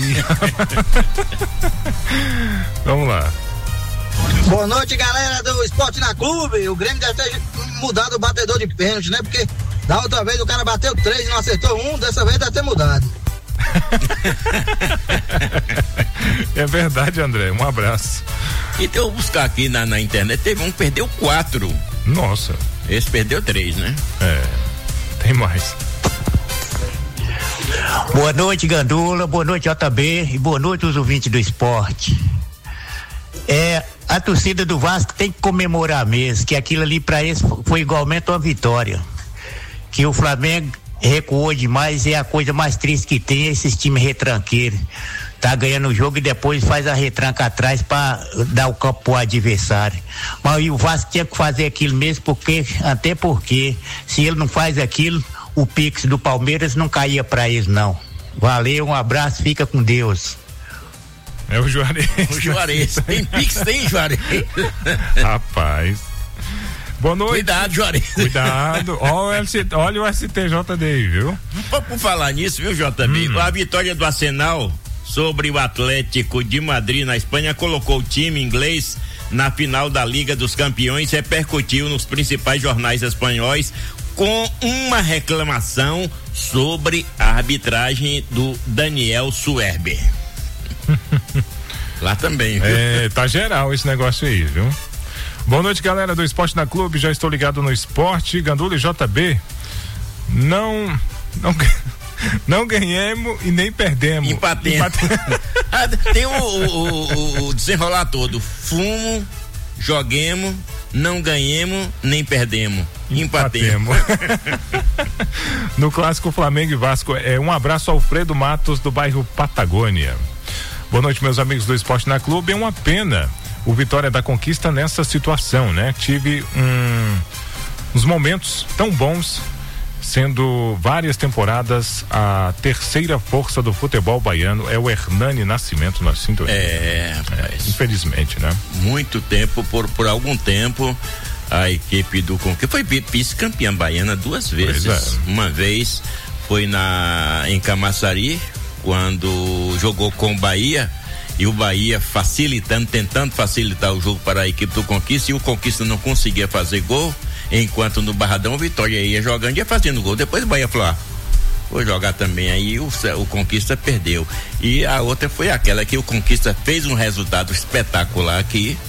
Vamos lá. Boa noite, galera do Esporte na Clube. O Grêmio deve ter mudado o batedor de pênalti, né? Porque da outra vez o cara bateu 3 e não acertou 1, dessa vez deve ter mudado. É verdade, André, um abraço. Então eu vou buscar aqui na internet, teve um que perdeu 4. Nossa. Esse perdeu 3, né? Tem mais. Boa noite, Gandula, boa noite, JB, e boa noite os ouvintes do esporte. A torcida do Vasco tem que comemorar mesmo, que aquilo ali pra eles foi igualmente uma vitória. Que o Flamengo recuou demais, é a coisa mais triste que tem, esses times retranqueiros. Tá ganhando o jogo e depois faz a retranca atrás pra dar o campo pro adversário. Mas o Vasco tinha que fazer aquilo mesmo, até porque se ele não faz aquilo, o Pix do Palmeiras não caía pra eles, não. Valeu, um abraço, fica com Deus. É o Juarez. O Juarez. Tem Pix, tem Juarez. Rapaz. Boa noite. Cuidado, Juarez. Cuidado. Olha o STJD aí, viu? Por falar nisso, viu, JB? A vitória do Arsenal sobre o Atlético de Madrid na Espanha colocou o time inglês na final da Liga dos Campeões, repercutiu nos principais jornais espanhóis com uma reclamação sobre a arbitragem do Daniel Suerber. Lá também, viu? Tá geral esse negócio aí, viu? Boa noite, galera do Esporte na Clube, já estou ligado no esporte. Gandula e JB, não ganhamos e nem perdemos. Empatemos. Tem o desenrolar todo. Fumo, joguemos, não ganhemos, nem perdemos. Empatemos. No clássico Flamengo e Vasco, um abraço ao Alfredo Matos do bairro Patagônia. Boa noite, meus amigos do Esporte na Clube. É uma pena o Vitória da Conquista nessa situação, né? Tive uns momentos tão bons, sendo várias temporadas a terceira força do futebol baiano. É o Hernani Nascimento na sintonia. Infelizmente, né? Muito tempo, por algum tempo, a equipe do Conquista foi vice-campeã baiana 2 vezes. Uma vez foi em Camaçari, quando jogou com o Bahia, e o Bahia tentando facilitar o jogo para a equipe do Conquista, e o Conquista não conseguia fazer gol, enquanto no Barradão o Vitória ia jogando e ia fazendo gol. Depois o Bahia falou, vou jogar também, aí o Conquista perdeu. E a outra foi aquela que o Conquista fez um resultado espetacular aqui